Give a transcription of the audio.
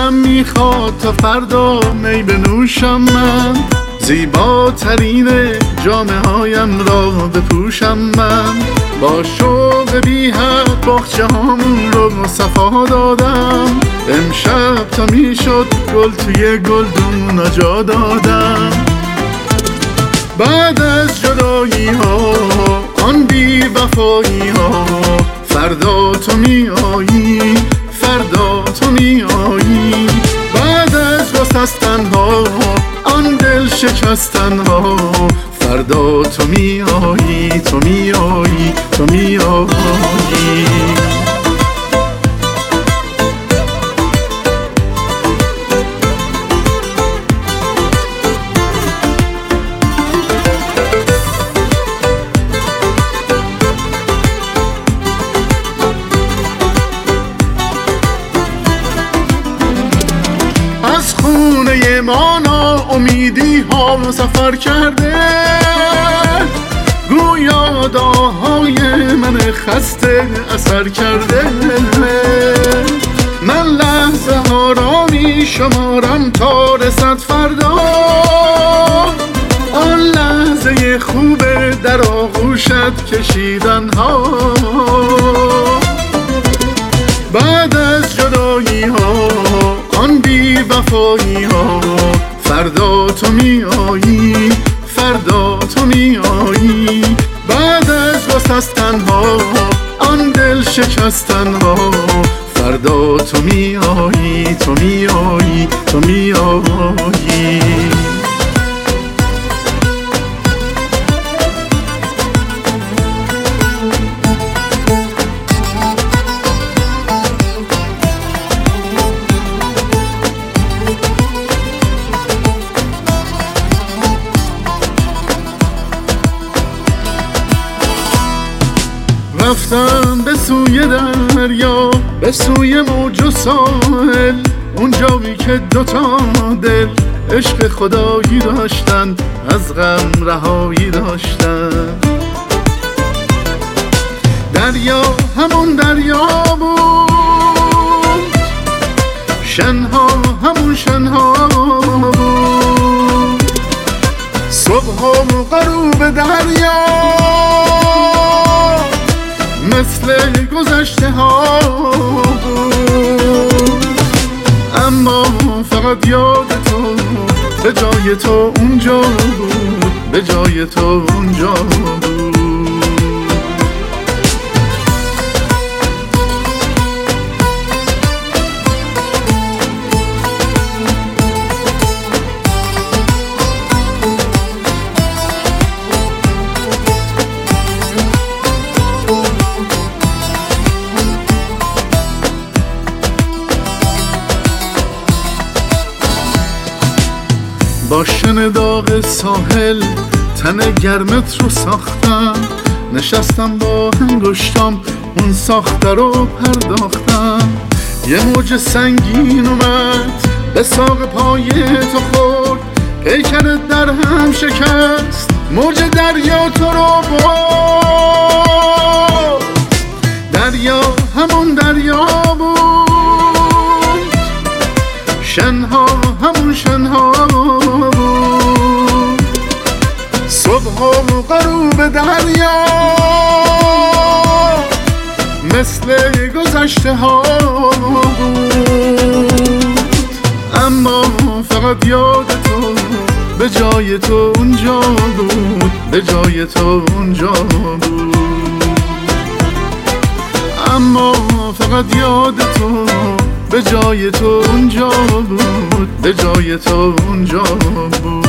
دلم میخواد تا فردا می بنوشم من، زیباترین جامه هایم را بپوشم من. با شوق بی حد باغچه هامون رو صفا دادم، امشب تا میشد گل توی گلدون جا دادم. بعد از جدایی ها آن بی وفایی ها، فردا تو می آیی، فردا تو می آیی. بعد از گسستن ها آن دل شکستن ها، فردا تو می آیی، تو می آیی، تو می آیی. از خونه ما ناامیدی ها سفر کرده، گویا دعاهای من خسته اثر کرده. من لحظه ها را می شمارم تا رسد فردا، آن لحظه خوب در آغوشت کشیدن ها. بعد از جدایی ها آن بی وفایی ها، فردا تو می آیی، فردا تو می آیی. بعد از گسستن ها آن دل شکستن ها، فردا تو می آیی، تو می آیی، تو می آیی. رفتم به سوی دریا، به سوی موج و ساحل، اونجایی که دوتا دل عشق خدایی داشتن، از غم رهایی داشتن. دریا همون دریا بود، شنها همون شنها بود، صبح و غروب دریا مثل گذشته ها بود. اما فقط یاد تو به جای تو اونجا بود، به جای تو اونجا بود. با شن داغ ساحل تن گرمت رو ساختم، نشستم با انگشتام اون ساخته رو پرداختم. یه موج سنگین اومد به ساق پای تو خورد، پیکرت در هم شکست، موج دریا تو رو برد. دریا همون دریا بود، شنها همون شنها بود، صبح و غروب دریا مثل گذشته ها بود. اما فقط یاد تو به جای تو اونجا بود، به جای تو اونجا بود. اما فقط یاد تو به جای تو اونجا بود، به جای تو اونجا بود.